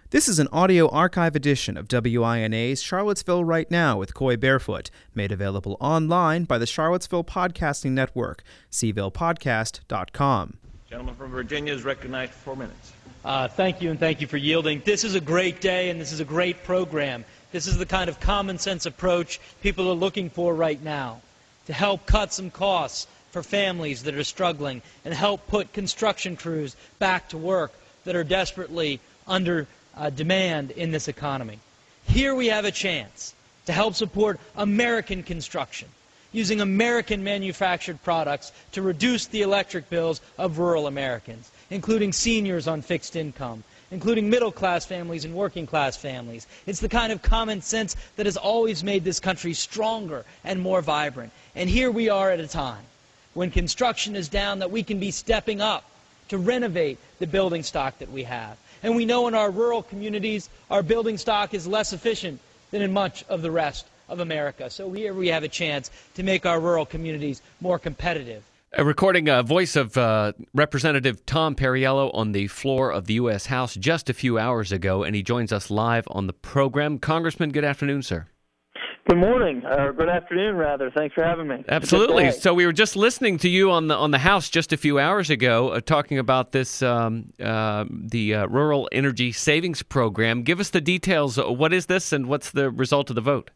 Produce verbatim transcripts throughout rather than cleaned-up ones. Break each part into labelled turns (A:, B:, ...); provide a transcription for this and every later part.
A: This is an audio archive edition of W I N A's Charlottesville Right Now with Coy Barefoot, made available online by the Charlottesville Podcasting Network, c ville podcast dot com.
B: Gentleman from Virginia is recognized for four minutes.
C: Uh, thank you, and thank you for yielding. This is a great day, and this is a great program. This is the kind of common-sense approach people are looking for right now, to help cut some costs for families that are struggling and help put construction crews back to work that are desperately under Uh, demand in this economy. Here we have a chance to help support American construction, using American manufactured products to reduce the electric bills of rural Americans, including seniors on fixed income, including middle-class families and working-class families. It's the kind of common sense that has always made this country stronger and more vibrant. And here we are at a time when construction is down that we can be stepping up to renovate the building stock that we have. And we know in our rural communities, our building stock is less efficient than in much of the rest of America. So here we have a chance to make our rural communities more competitive.
D: A recording a voice of uh, Representative Tom Perriello on the floor of the U S House just a few hours ago, and he joins us live on the program. Congressman, good afternoon, sir.
E: Good morning, or good afternoon, rather. Thanks for having me.
D: Absolutely. So we were just listening to you on the on the House just a few hours ago, uh, talking about this um, uh, the uh, Rural Energy Savings Program. Give us the details. What is this, and what's the result of the vote?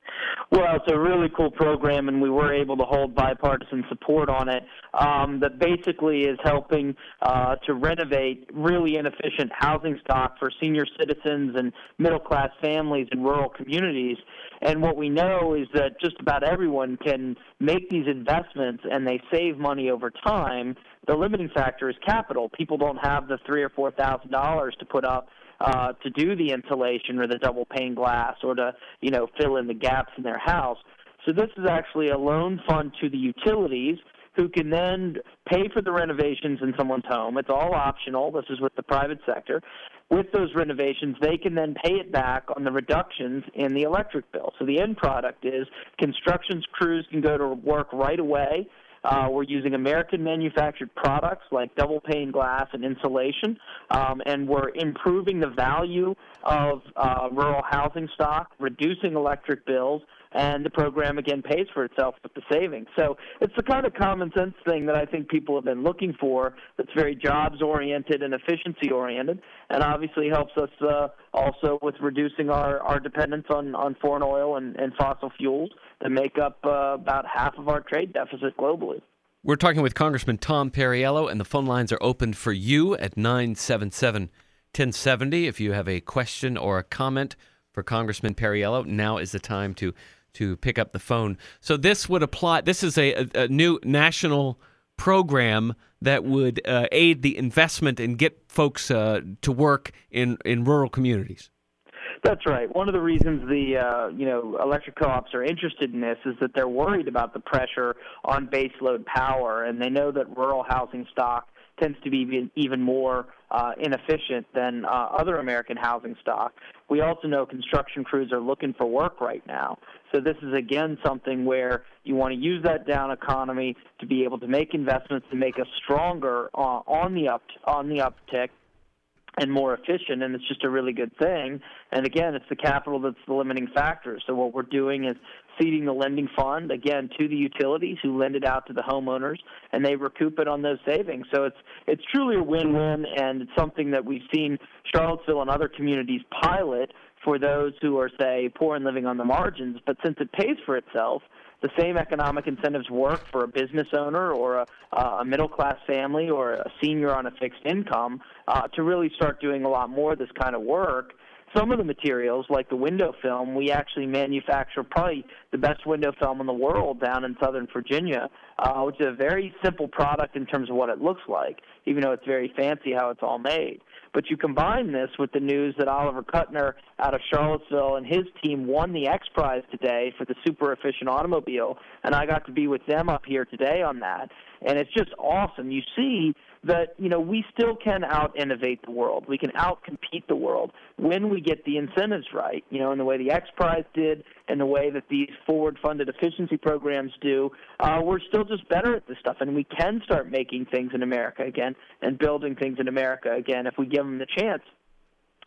E: Well, it's a really cool program, and we were able to hold bipartisan support on it. Um, that basically is helping uh, to renovate really inefficient housing stock for senior citizens and middle-class families in rural communities. And what we know is that just about everyone can make these investments, and they save money over time. The limiting factor is capital. People don't have the three or four thousand dollars to put up uh, to do the insulation or the double pane glass, or to you know fill in the gaps in their house. So this is actually a loan fund to the utilities, who can then pay for the renovations in someone's home. It's all optional. This is with the private sector. With those renovations, they can then pay it back on the reductions in the electric bill. So the end product is construction crews can go to work right away. Uh, we're using American manufactured products like double pane glass and insulation, um, and we're improving the value of uh, rural housing stock, reducing electric bills, and the program, again, pays for itself with the savings. So it's the kind of common sense thing that I think people have been looking for, that's very jobs-oriented and efficiency-oriented, and obviously helps us uh, also with reducing our, our dependence on, on foreign oil and, and fossil fuels that make up uh, about half of our trade deficit globally.
D: We're talking with Congressman Tom Perriello, and the phone lines are open for you at nine seven seven, one oh seven oh. If you have a question or a comment for Congressman Perriello, now is the time to to pick up the phone. So this would apply, this is a, a, a new national program that would uh, aid the investment and get folks uh, to work in, in rural communities.
E: That's right. One of the reasons the uh, you know electric co-ops are interested in this is that they're worried about the pressure on baseload power, and they know that rural housing stock tends to be even more uh, inefficient than uh, other American housing stock. We also know construction crews are looking for work right now. So this is, again, something where you want to use that down economy to be able to make investments to make us stronger uh, on the up on the uptick and more efficient, and it's just a really good thing. And again, it's the capital that's the limiting factor. So what we're doing is seeding the lending fund, again, to the utilities who lend it out to the homeowners, and they recoup it on those savings. So it's it's truly a win-win, and it's something that we've seen Charlottesville and other communities pilot for those who are, say, poor and living on the margins. But since it pays for itself, the same economic incentives work for a business owner or a, a middle-class family or a senior on a fixed income uh, to really start doing a lot more of this kind of work. Some of the materials, like the window film, we actually manufacture probably the best window film in the world down in Southern Virginia, uh, which is a very simple product in terms of what it looks like, even though it's very fancy how it's all made. But you combine this with the news that Oliver Kuttner out of Charlottesville and his team won the X Prize today for the super efficient automobile, and I got to be with them up here today on that. And it's just awesome. You see that, you know, we still can out-innovate the world. We can out-compete the world when we get the incentives right, you know, in the way the X Prize did and the way that these forward-funded efficiency programs do. Uh, we're still just better at this stuff, and we can start making things in America again and building things in America again if we give them the chance.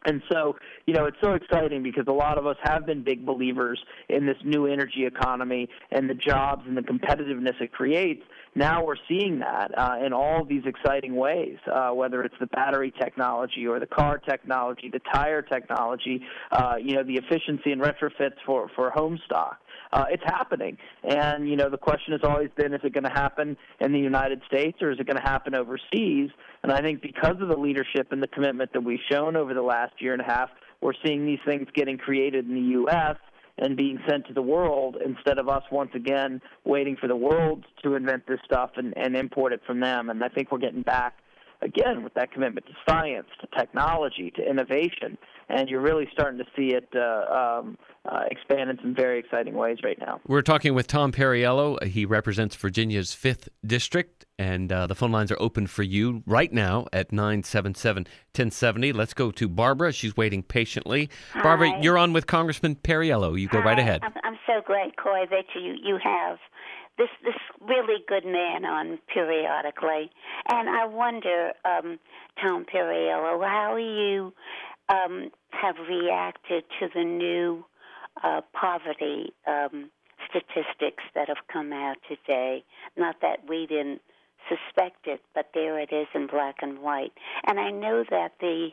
E: And so, you know, it's so exciting because a lot of us have been big believers in this new energy economy and the jobs and the competitiveness it creates. Now we're seeing that uh, in all of these exciting ways, uh, whether it's the battery technology or the car technology, the tire technology, uh, you know, the efficiency and retrofits for, for home stock. Uh, it's happening. And, you know, the question has always been, is it going to happen in the United States or is it going to happen overseas? And I think because of the leadership and the commitment that we've shown over the last year and a half, we're seeing these things getting created in the U S and being sent to the world instead of us once again waiting for the world to invent this stuff and, and import it from them. And I think we're getting back again with that commitment to science, to technology, to innovation. And you're really starting to see it uh, um, uh, expand in some very exciting ways right now.
D: We're talking with Tom Perriello. He represents Virginia's fifth District, and uh, the phone lines are open for you right now at nine seven seven, one oh seven oh. Let's go to Barbara. She's waiting patiently.
F: Hi.
D: Barbara, you're on with Congressman Perriello. You go
F: Hi.
D: right ahead.
F: I'm, I'm so glad, Coy, that you, you have this this really good man on periodically. And I wonder, um, Tom Perriello, how you um, have reacted to the new uh, poverty um, statistics that have come out today. Not that we didn't suspect it, but there it is in black and white. And I know that the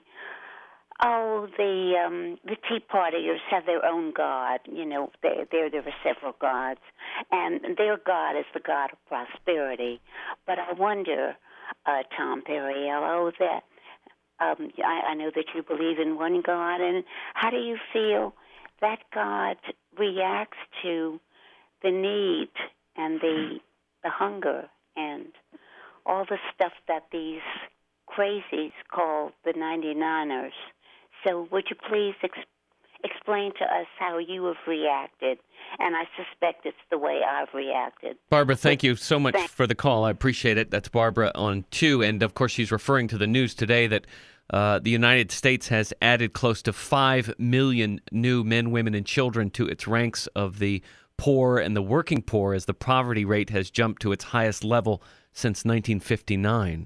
F: Oh, the um, the Tea Partiers have their own god. You know, there there there are several gods, and their god is the god of prosperity. But I wonder, uh, Tom Perriello, that um, I, I know that you believe in one God, and how do you feel that God reacts to the need and the the hunger and all the stuff that these crazies call the ninety-niners? So would you please ex- explain to us how you have reacted? And I suspect it's the way I've reacted.
D: Barbara, thank you so much
F: Thanks.
D: for the call. I appreciate it. That's Barbara on two. And, of course, she's referring to the news today that uh, the United States has added close to five million new men, women, and children to its ranks of the poor and the working poor as the poverty rate has jumped to its highest level since nineteen fifty-nine.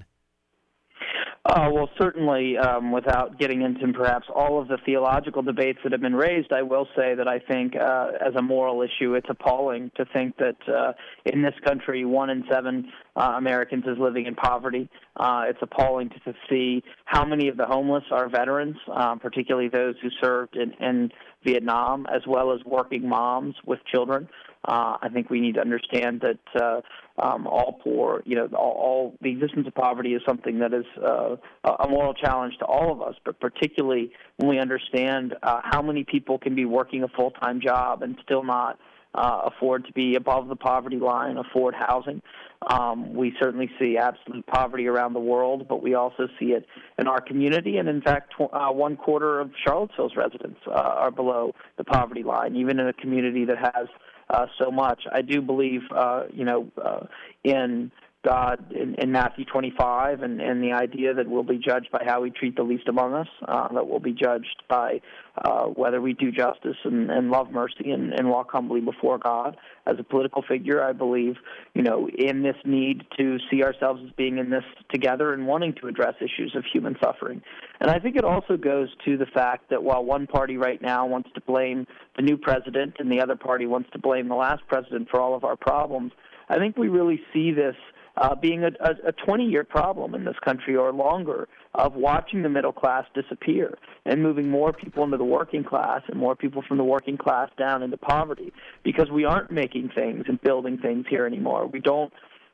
E: Uh, well, certainly, um, without getting into perhaps all of the theological debates that have been raised, I will say that I think uh, as a moral issue, it's appalling to think that uh, in this country, one in seven uh, Americans is living in poverty. Uh, it's appalling to, to see how many of the homeless are veterans, uh, particularly those who served in, in Vietnam, as well as working moms with children. Uh, I think we need to understand that uh, um, all poor, you know, all, all the existence of poverty is something that is uh, a moral challenge to all of us, but particularly when we understand uh, how many people can be working a full-time job and still not uh, afford to be above the poverty line, afford housing. Um, we certainly see absolute poverty around the world, but we also see it in our community. And in fact, tw- uh, one quarter of Charlottesville's residents uh, are below the poverty line, even in a community that has uh, so much. I do believe, uh, you know, uh, in God in, in Matthew twenty-five, and, and the idea that we'll be judged by how we treat the least among us, uh, that we'll be judged by uh, whether we do justice and, and love mercy and, and walk humbly before God. As a political figure, I believe, you know, in this need to see ourselves as being in this together and wanting to address issues of human suffering. And I think it also goes to the fact that while one party right now wants to blame the new president and the other party wants to blame the last president for all of our problems, I think we really see this Uh, being a, a twenty-year problem in this country or longer of watching the middle class disappear and moving more people into the working class and more people from the working class down into poverty because we aren't making things and building things here anymore. We don't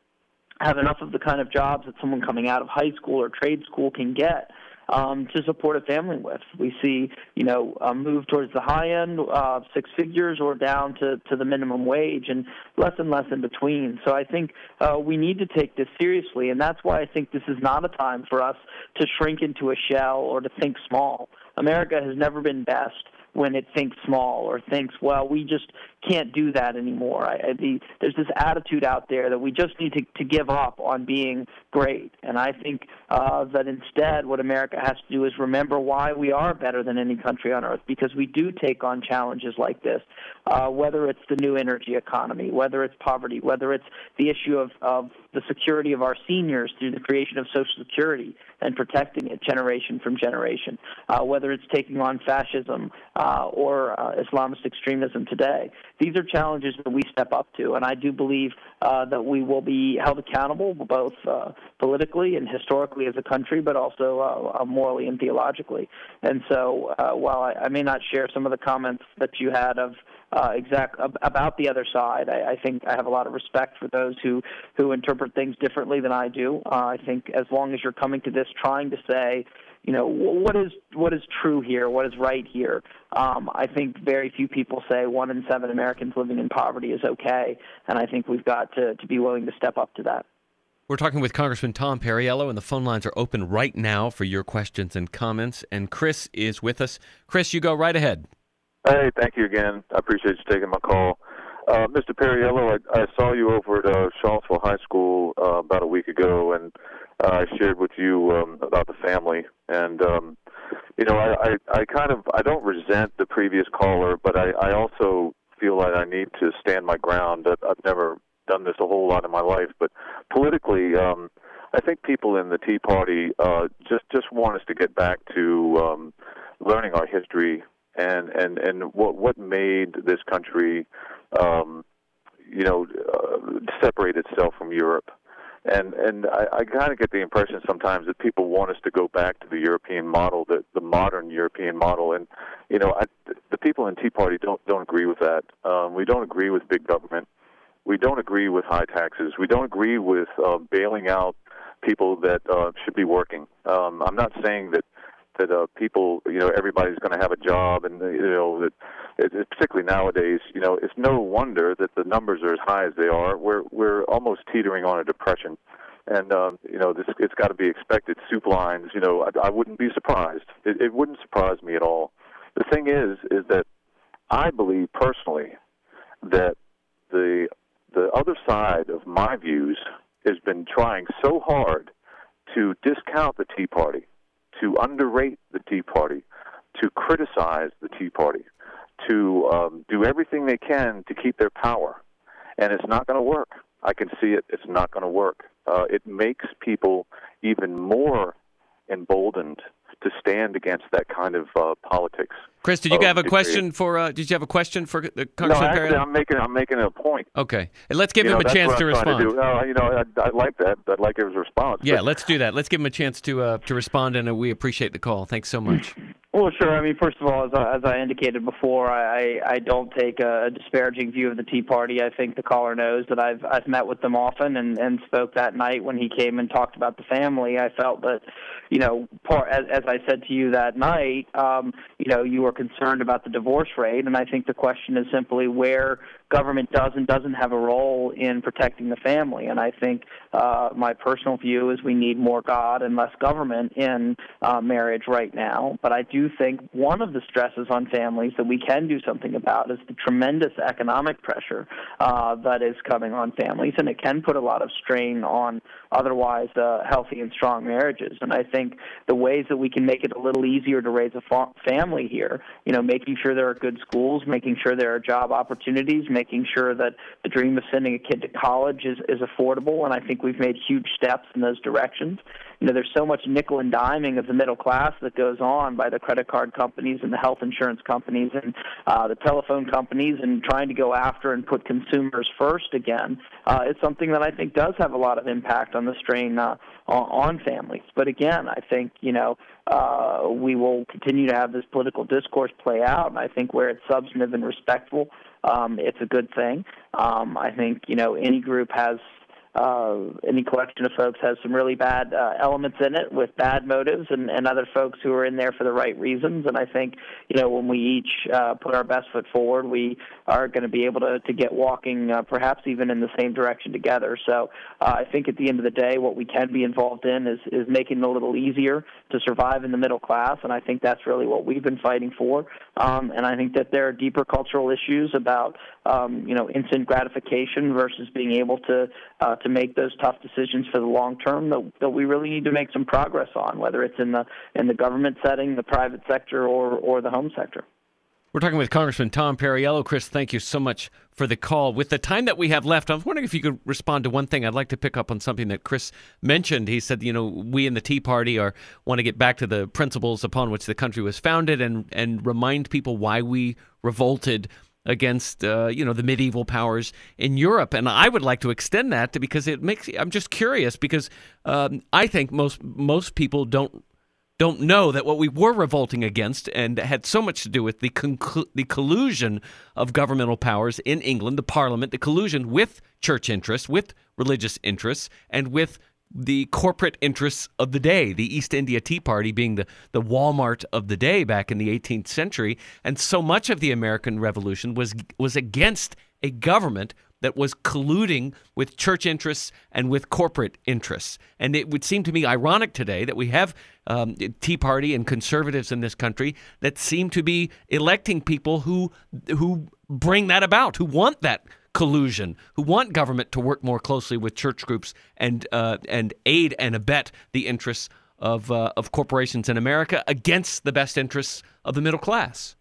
E: have enough of the kind of jobs that someone coming out of high school or trade school can get Um, to support a family with. We see, you know, a move towards the high end of uh, six figures or down to, to the minimum wage and less and less in between. So I think uh, we need to take this seriously, and that's why I think this is not a time for us to shrink into a shell or to think small. America has never been best when it thinks small or thinks, well, we just can't do that anymore. I, I, the, there's this attitude out there that we just need to, to give up on being great. And I think uh, that instead what America has to do is remember why we are better than any country on earth, because we do take on challenges like this, uh, whether it's the new energy economy, whether it's poverty, whether it's the issue of, of the security of our seniors through the creation of Social Security and protecting it generation from generation, uh, whether it's taking on fascism uh, or uh, Islamist extremism today. These are challenges that we step up to, and I do believe uh, that we will be held accountable both uh, politically and historically as a country, but also uh, morally and theologically. And so uh, while I, I may not share some of the comments that you had of Uh, exact about the other side, I, I think I have a lot of respect for those who, who interpret things differently than I do. Uh, I think as long as you're coming to this trying to say, you know, what is what is true here, what is right here, um, I think very few people say one in seven Americans living in poverty is okay, and I think we've got to, to be willing to step up to that.
D: We're talking with Congressman Tom Perriello, and the phone lines are open right now for your questions and comments. And Chris is with us. Chris, you go right ahead.
G: Hey, thank you again. I appreciate you taking my call. Uh, Mister Perriello, I, I saw you over at uh, Charlottesville High School uh, about a week ago, and uh, I shared with you um, about the family. And, um, you know, I, I, I kind of, I don't resent the previous caller, but I, I also feel like I need to stand my ground. I've never done this a whole lot in my life, but politically, um, I think people in the Tea Party uh, just, just want us to get back to um, learning our history and and and what what made this country, um, you know, uh, separate itself from Europe, and and I, I kind of get the impression sometimes that people want us to go back to the European model, the the modern European model, and you know, I, the people in Tea Party don't don't agree with that. Um, we don't agree with big government. We don't agree with high taxes. We don't agree with uh, bailing out people that uh, should be working. Um, I'm not saying that. that uh, people, you know, everybody's going to have a job, and, you know, that it, it, particularly nowadays, you know, it's no wonder that the numbers are as high as they are. We're we're almost teetering on a depression, and, um, you know, this it's got to be expected. Soup lines, you know, I, I wouldn't be surprised. It, it wouldn't surprise me at all. The thing is, is that I believe personally that the the other side of my views has been trying so hard to discount the Tea Party, to underrate the Tea Party, to criticize the Tea Party, to um, do everything they can to keep their power. And it's not going to work. I can see it. It's not going to work. Uh, it makes people even more emboldened to stand against that kind of uh, politics.
D: Chris, did you
G: oh,
D: have a question for? Uh, did you have a question for the Congressman
G: No, actually,
D: Perriello?
G: I'm making I'm making a point.
D: Okay, and let's give
G: you
D: him
G: know,
D: a chance to
G: to
D: respond.
G: To uh, you know, I'd, I'd like that. I'd like his response.
D: Yeah,
G: but...
D: let's do that. Let's give him a chance to uh, to respond, and uh, we appreciate the call. Thanks so much.
E: Well, sure. I mean, first of all, as I, as I indicated before, I, I don't take a disparaging view of the Tea Party. I think the caller knows that I've I've met with them often and, and spoke that night when he came and talked about the family. I felt that, you know, part, as, as I said to you that night, um, you know, you were concerned about the divorce rate, and I think the question is simply where government does and doesn't have a role in protecting the family. And I think uh, my personal view is we need more God and less government in uh, marriage right now. But I do think one of the stresses on families that we can do something about is the tremendous economic pressure uh, that is coming on families, and it can put a lot of strain on otherwise uh, healthy and strong marriages. And I think the ways that we can make it a little easier to raise a fa- family here, you know, making sure there are good schools, making sure there are job opportunities, making sure that the dream of sending a kid to college is, is affordable, and I think we've made huge steps in those directions. You know, there's so much nickel and diming of the middle class that goes on by the credit card companies and the health insurance companies and uh, the telephone companies, and trying to go after and put consumers first again. Uh, it's something that I think does have a lot of impact on the strain uh, on families. But again, I think, you know, uh, we will continue to have this political discourse play out, and I think where it's substantive and respectful, um, it's a good thing. Um, I think, you know, any group has uh, any collection of folks has some really bad uh, elements in it with bad motives, and, and other folks who are in there for the right reasons. And I think, you know, when we each uh, put our best foot forward, we are going to be able to, to get walking uh, perhaps even in the same direction together. So uh, I think at the end of the day, what we can be involved in is, is making it a little easier to survive in the middle class, and I think that's really what we've been fighting for. Um, and I think that there are deeper cultural issues about, um, you know, instant gratification versus being able to uh, to make those tough decisions for the long term that, that we really need to make some progress on, whether it's in the in the government setting, the private sector, or or the home sector.
D: We're talking with Congressman Tom Perriello. Chris, thank you so much for the call. With the time that we have left, I was wondering if you could respond to one thing. I'd like to pick up on something that Chris mentioned. He said, you know, we in the Tea Party are want to get back to the principles upon which the country was founded and, and remind people why we revolted against, uh, you know, the medieval powers in Europe. And I would like to extend that to, because it makes, I'm just curious because um, I think most most people don't don't know that what we were revolting against and had so much to do with the conclu- the collusion of governmental powers in England, the Parliament, the collusion with church interests, with religious interests, and with the corporate interests of the day, the East India Tea Party being the, the Walmart of the day back in the eighteenth century. And so much of the American Revolution was was against a government that was colluding with church interests and with corporate interests. And it would seem to me ironic today that we have um, Tea Party and conservatives in this country that seem to be electing people who who bring that about, who want that collusion, who want government to work more closely with church groups and uh, and aid and abet the interests of uh, of corporations in America against the best interests of the middle class.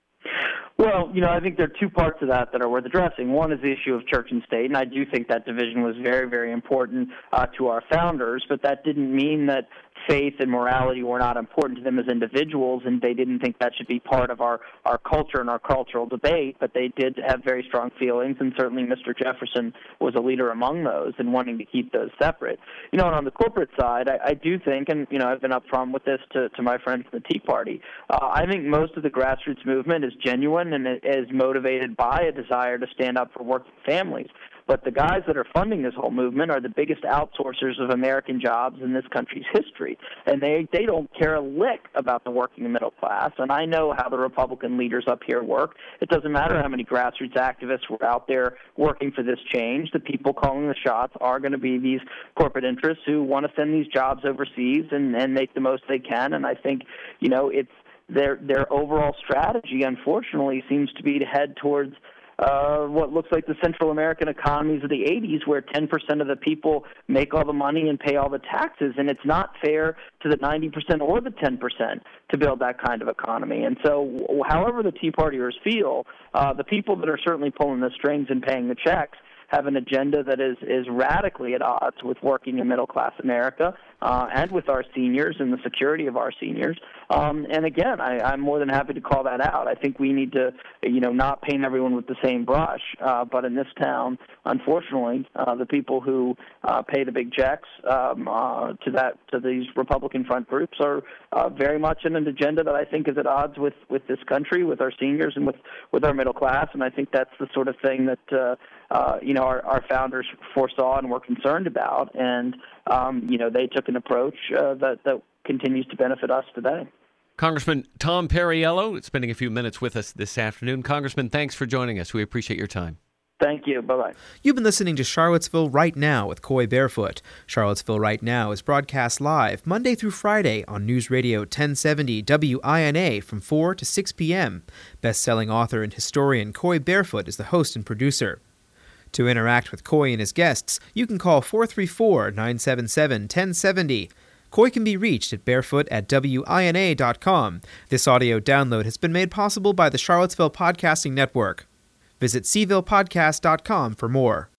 E: Well, you know, I think there are two parts of that that are worth addressing. One is the issue of church and state, and I do think that division was very, very important uh, to our founders, but that didn't mean that faith and morality were not important to them as individuals, and they didn't think that should be part of our, our culture and our cultural debate, but they did have very strong feelings, and certainly Mister Jefferson was a leader among those in wanting to keep those separate. You know, and on the corporate side, I, I do think, and, you know, I've been upfront with this to, to my friends from the Tea Party, uh, I think most of the grassroots movement is genuine and it is motivated by a desire to stand up for working families. But the guys that are funding this whole movement are the biggest outsourcers of American jobs in this country's history. And they, they don't care a lick about the working middle class. And I know how the Republican leaders up here work. It doesn't matter how many grassroots activists were out there working for this change. The people calling the shots are going to be these corporate interests who want to send these jobs overseas and, and make the most they can. And I think, you know, it's their their overall strategy, unfortunately, seems to be to head towards Uh, what looks like the Central American economies of the eighties, where ten percent of the people make all the money and pay all the taxes, and it's not fair to the ninety percent or the ten percent to build that kind of economy. And so however the Tea Partiers feel, uh, the people that are certainly pulling the strings and paying the checks have an agenda that is, is radically at odds with working in middle-class America uh, and with our seniors and the security of our seniors. Um, and again, I, I'm more than happy to call that out. I think we need to, you know, not paint everyone with the same brush. Uh, but in this town, unfortunately, uh, the people who uh, pay the big checks um, uh, to that to these Republican front groups are uh, very much in an agenda that I think is at odds with, with this country, with our seniors, and with, with our middle class. And I think that's the sort of thing that uh, uh, you know our, our founders foresaw and were concerned about. And um, you know they took an approach uh, that that continues to benefit us today.
D: Congressman Tom Perriello, spending a few minutes with us this afternoon. Congressman, thanks for joining us. We appreciate your time.
E: Thank you. Bye-bye.
A: You've been listening to Charlottesville Right Now with Coy Barefoot. Charlottesville Right Now is broadcast live Monday through Friday on News Radio ten seventy W I N A from four to six p.m. Best-selling author and historian Coy Barefoot is the host and producer. To interact with Coy and his guests, you can call four three four, nine seven seven, one zero seven zero. Coy can be reached at barefoot at W I N A dot com. This audio download has been made possible by the Charlottesville Podcasting Network. Visit C ville podcast dot com for more.